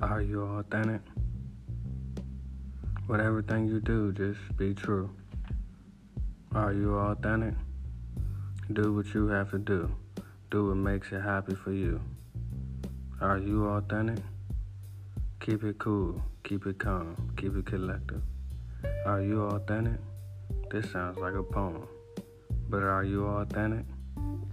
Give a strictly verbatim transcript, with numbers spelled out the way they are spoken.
Are you authentic? With everything you do, just be true. Are you authentic? Do what you have to do. Do what makes it happy for you. Are you authentic? Keep it cool. Keep it calm. Keep it collective. Are you authentic? This sounds like a poem. But are you authentic?